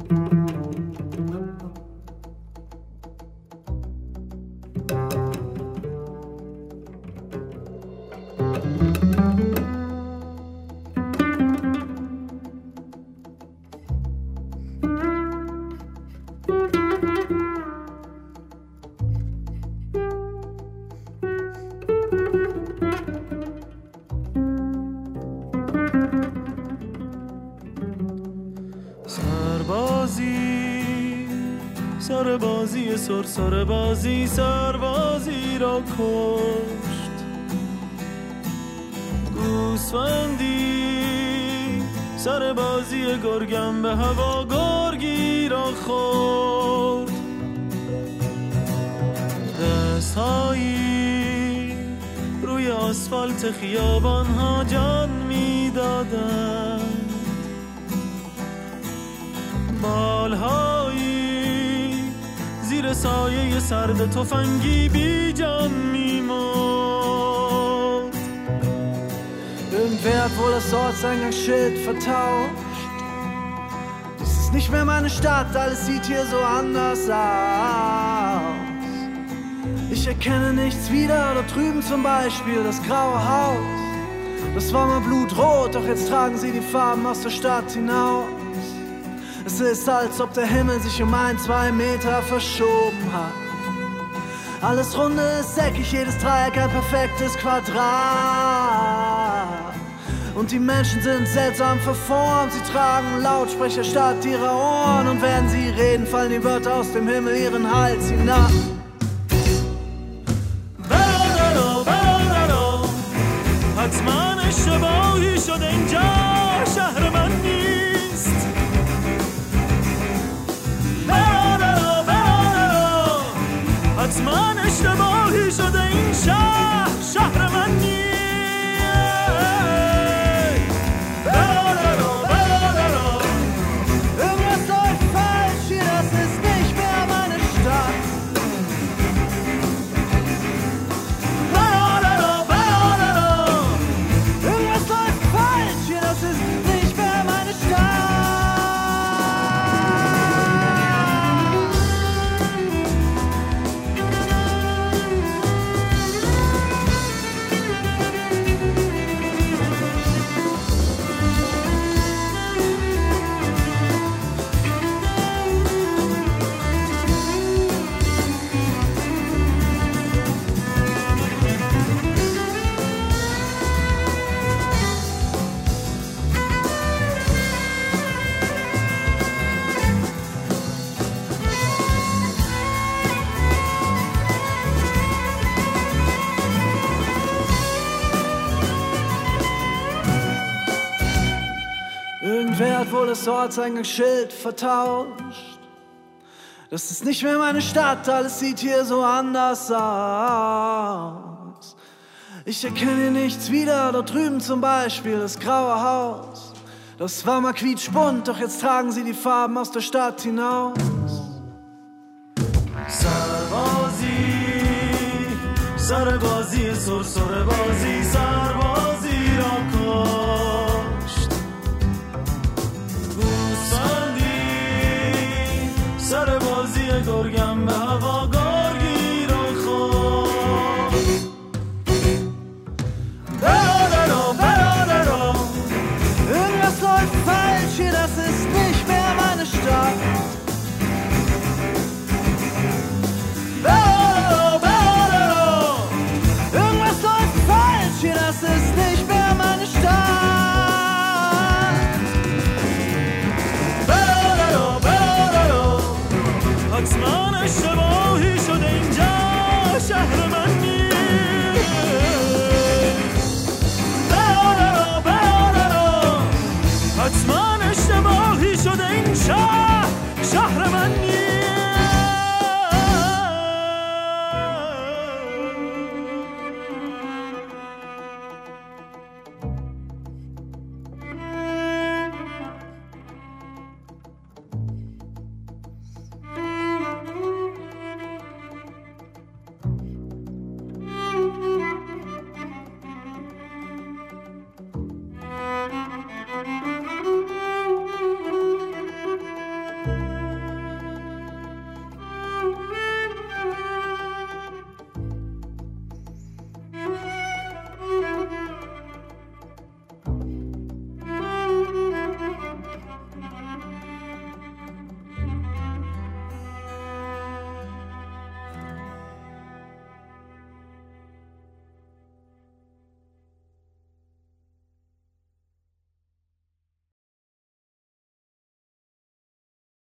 سربازی سرسربازی سربازی را کشت. گوسفندی سربازی گرگم به هوا گرگی را خورد. دستهایی روی آسفالت خیابان ها جان می دادند. بالهایی زیر سایه سرد تفنگی بی جان می‌مرد. Irgendwer hat wohl das Ortseingangsschild vertauscht. Dies ist nicht mehr meine Stadt, alles sieht hier so anders aus. Ich erkenne nichts wieder, da drüben zum Beispiel das graue Haus. Das war mal blutrot, doch jetzt tragen sie die Farben aus der Stadt hinaus. Es ist, als ob der Himmel sich um 1-2 Meter verschoben hat. Alles runde ist eckig, jedes Dreieck ein perfektes Quadrat. Und die Menschen sind seltsam verformt. Sie tragen Lautsprecher statt ihrer Ohren. Und wenn sie reden, fallen die Wörter aus dem Himmel ihren Hals hinab. حتما اشتباهی شده اینجا شهر من نیست. حتما اشتباهی شده این شهر من نیست. Irgendwas läuft falsch hier, das ist nicht mehr meine Stadt. Irgendwas läuft falsch hier, das ist nicht mehr meine Stadt. Irgendwer hat wohl das Ortseingangsschild vertauscht. Das ist nicht mehr meine Stadt, alles sieht hier so anders aus. Ich erkenne nichts wieder, dort drüben zum Beispiel das graue Haus. Das war mal quietschbunt, doch jetzt tragen sie die Farben aus der Stadt hinaus. سربازی سرسربازی سربازی را کشت. گوسفندی سربازی گرگم به هوا گرگی را خورد. Irgendwas läuft falsch hier, das ist nicht mehr meine Stadt. Irgendwas läuft falsch hier, das ist nicht mehr meine Stadt. حتما اشتباهی شده اینجا شهر من نیست. حتما اشتباهی شده این شهر من نیست.